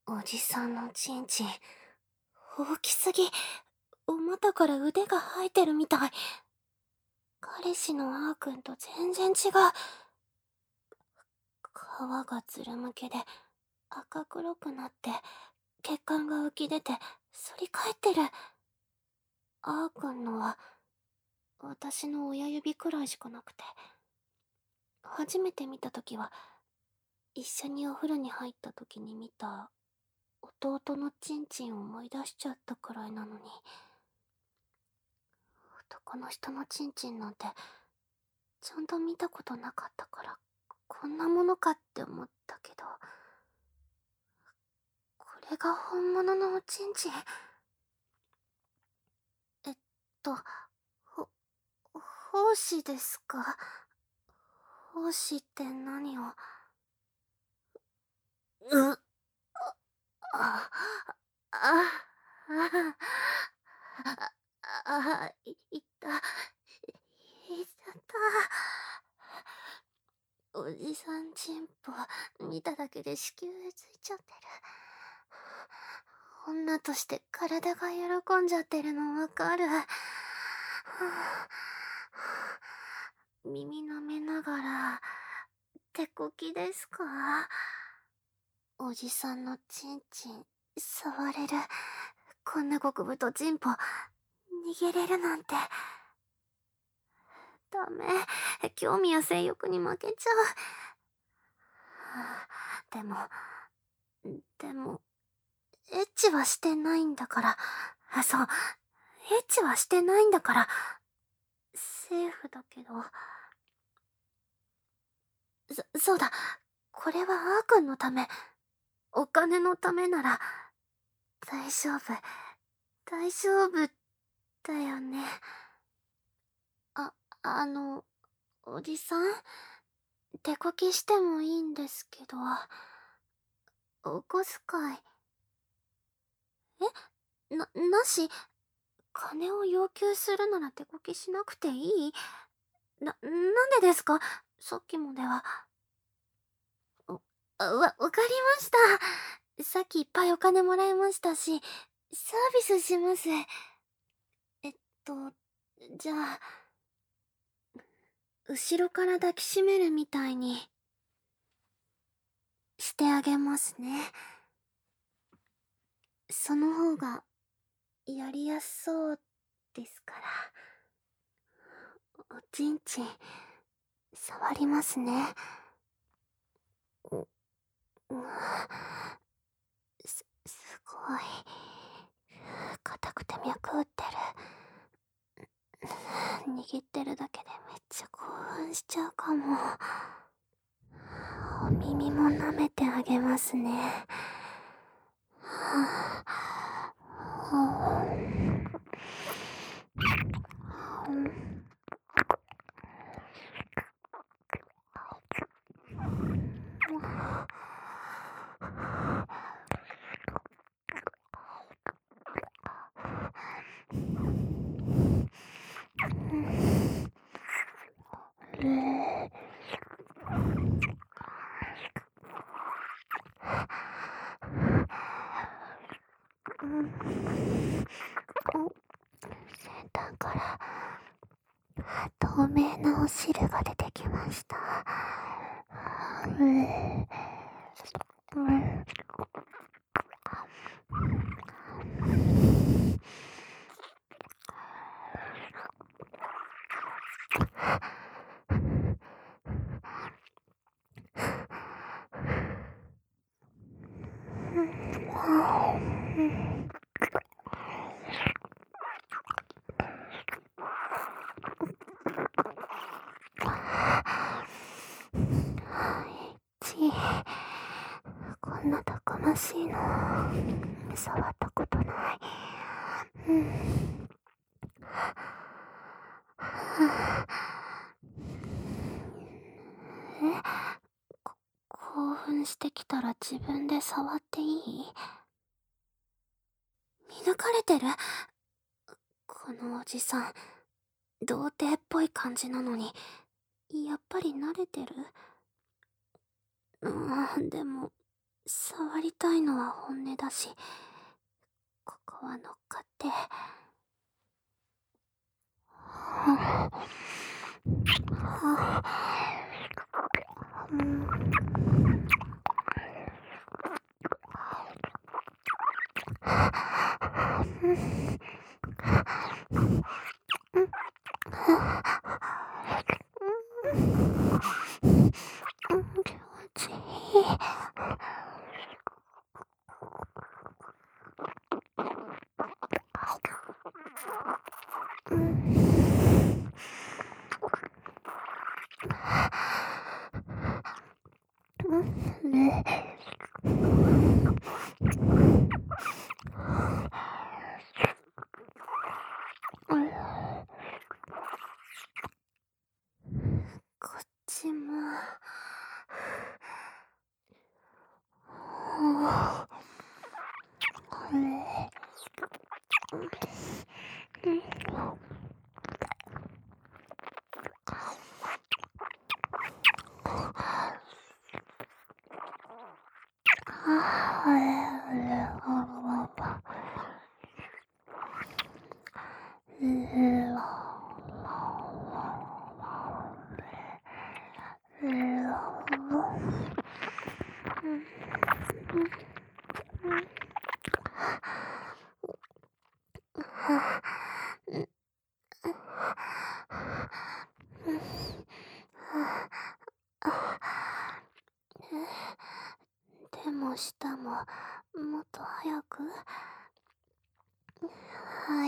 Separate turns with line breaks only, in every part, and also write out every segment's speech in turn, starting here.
おじさんのチンチン、大きすぎ。お股から腕が生えてるみたい。彼氏のあーくんと全然違う。皮がつるむけで赤黒くなって血管が浮き出て反り返ってる。あーくんのは私の親指くらいしかなくて、初めて見た時は一緒にお風呂に入った時に見た弟のチンチンを思い出しちゃったくらいなのに、男の人のチンチンなんてちゃんと見たことなかったから、こんなものかって思ったけど、これが本物のおちんちん。えっと、ほ、胞子ですか？胞子って何を？う、あ、あ、いた、いた。おじさんチンポ、見ただけで子宮ついちゃってる。女として体が喜んじゃってるのわかる。耳舐めながら、手こきですか？おじさんのチンチン、触れる。こんな極太チンポ、逃げれるなんて。ダメ。興味や性欲に負けちゃう。でも、エッチはしてないんだから。そう、エッチはしてないんだから。セーフだけど。そうだ。これはあーくんのため。お金のためなら、大丈夫。大丈夫だよね。あ、あの、おじさん、手こきしてもいいんですけど、お小遣い。なし？金を要求するなら手こきしなくていい？なんでですか？さっきまでは。わかりました。さっきいっぱいお金もらいましたし、サービスします。えっと、じゃあ、後ろから抱きしめるみたいに、してあげますね。その方が、やりやすそうですから。おちんちん、触りますね。う、うすごい。硬くて脈打ってる。握ってるだけでめっちゃ興奮しちゃうかも。お耳も舐めてあげますね。は先端から透明なお汁が出てきました。こんなたくましいの触ったことない。こ興奮してきたら自分で触っていい？見抜かれてる？このおじさん、童貞っぽい感じなのに、やっぱり慣れてる？でも、 触りたいのは本音だし、ここは乗っかって。気持ちいい。こっちも。手も舌ももっと早く。はい。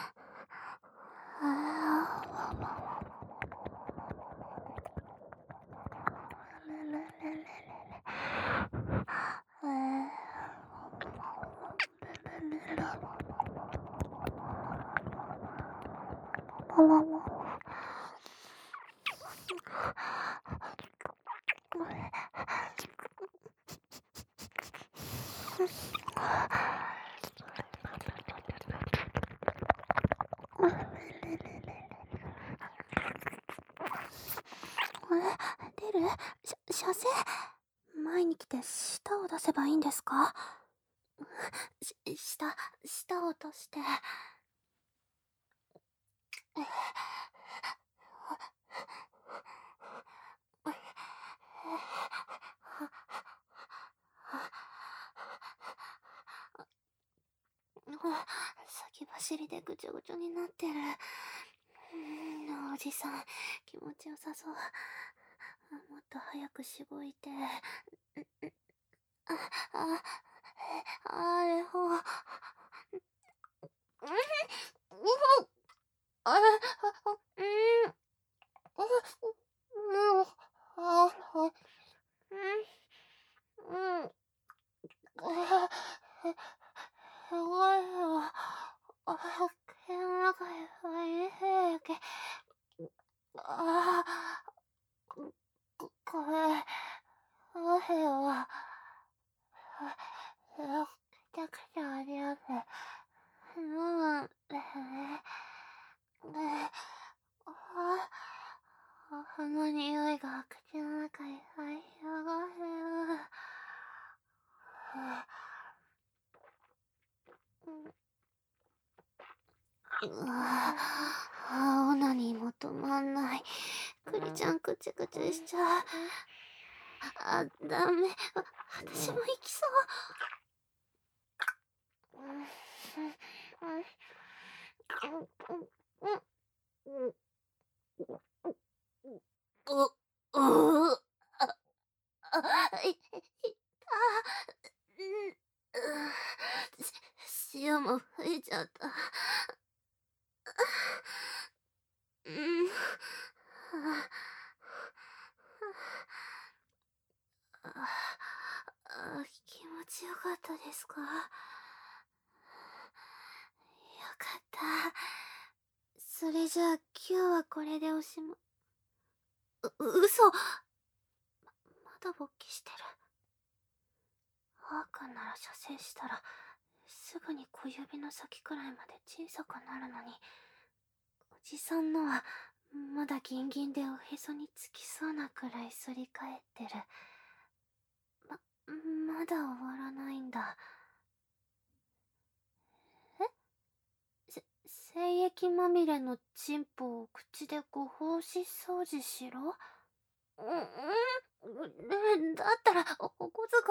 出る？射精？前に来て舌を出せばいいんですか？舌を落として。先走りでぐちょぐちょになってる。おじさん、気持ちよさそう。もっと早くしごいて。あ、あ、あれほ。すごいよ。口の中いっぱいにせけ。ああ、これ、どうしよう。めちゃくちゃ味あって、飲むんですね。その匂いが口の中いっぱい広がる。オナニーも止まんない。クリちゃんくちくちしちゃう。ダメ。私も行きそう。いた。塩も吹いちゃった。気持ちよかったですか？よかった。それじゃあ今日はこれでおしま。嘘。まだ勃起してる。あーくんなら射精したらすぐに小指の先くらいまで小さくなるのに、おじさんのはまだギンギンでおへそにつきそうなくらい反り返ってる。 まだ終わらないんだ。精液まみれのチンポを口でご奉仕掃除しろ。だったら、お小遣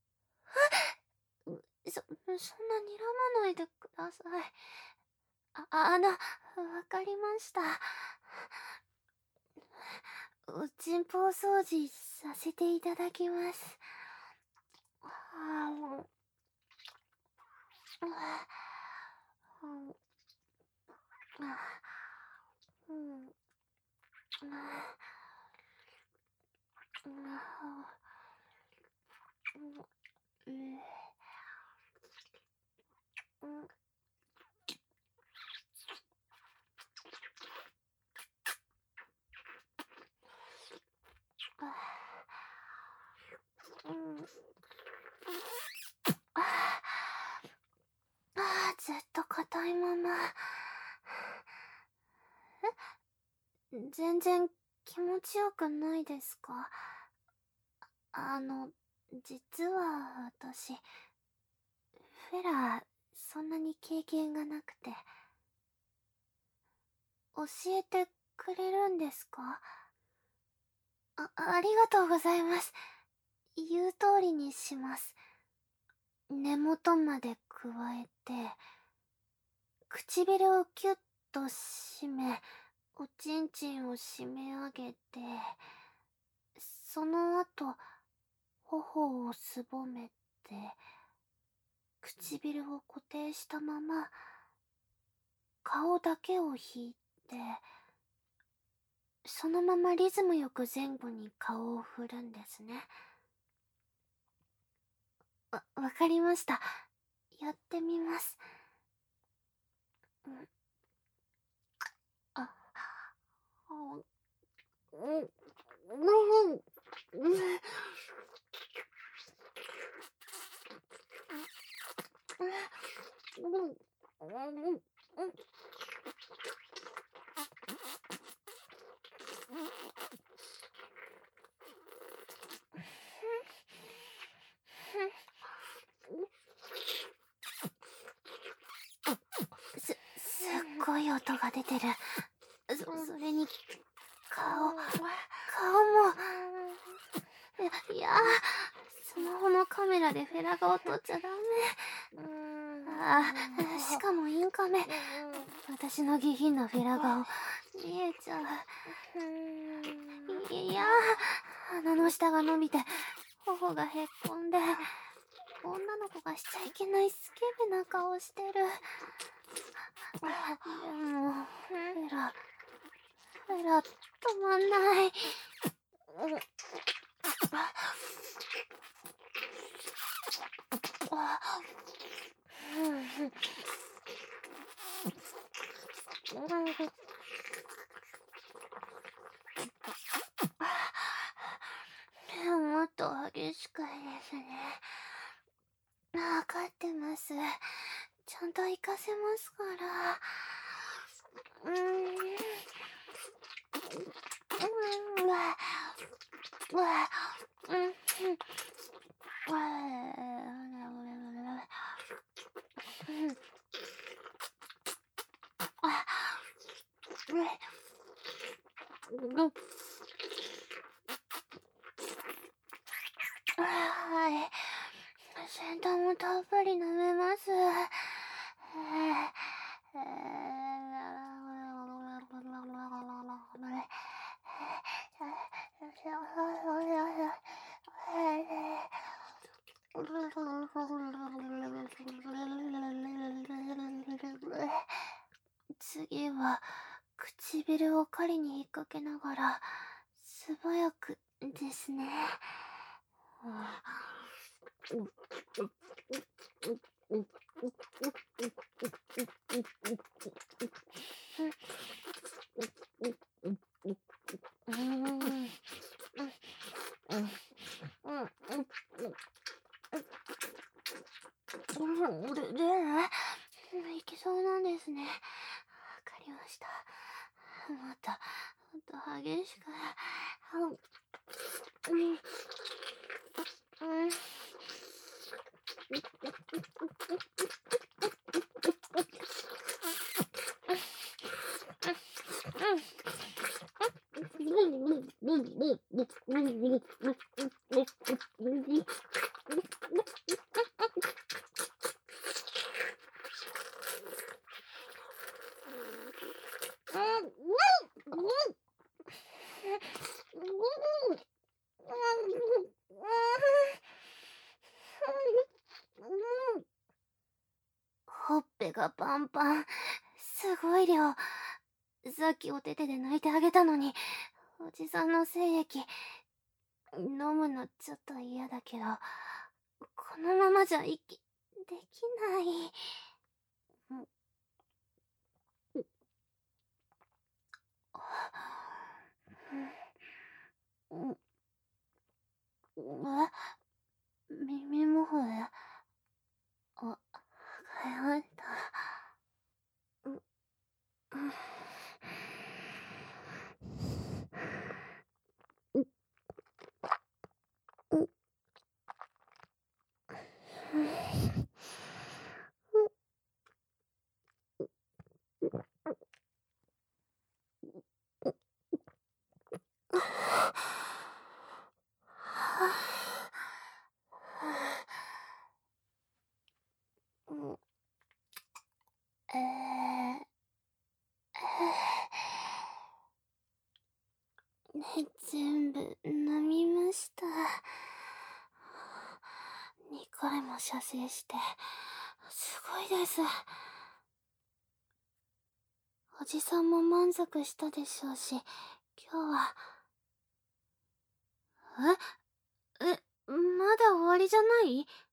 い、そんな睨まないでください。わかりました。おちんぽ掃除させていただきます。はずっと硬いまま。全然気持ちよくないですか？実は私、フェラ、そんなに経験がなくて。教えてくれるんですか？ありがとうございます。言う通りにします。根元まで加えて、唇をキュッと締め、おちんちんを締め上げて、その後、頬をすぼめて、唇を固定したまま、顔だけを引いて、そのままリズムよく前後に顔を振るんですね。わかりました。やってみます。あ、すっごい音が出てる。それに、顔も。いや、スマホのカメラでフェラ顔撮っちゃダメ。しかもインカメ。私の下品なフェラ顔、見えちゃう。いや、鼻の下が伸びて、頬がへっこんで、女の子がしちゃいけないスケベな顔してる。でも、フェラ、止まんない。もっと激しくいいですね。わかってます。ちゃんと行かせますから。はい。先端もたっぷり舐めます。次は唇を狩りに引っ掛けながら素早くですね。いけそうなんですね。わかりました。もっと激しく。 ほっぺがパンパン。すごい量。さっきお手手で抜いてあげたのに、おじさんの精液、飲むのちょっと嫌だけど、このままじゃ息できない。耳もほえ。あ、流行った。えー、全部飲みました。2回も射精して、すごいです。おじさんも満足したでしょうし、今日は。まだ終わりじゃない？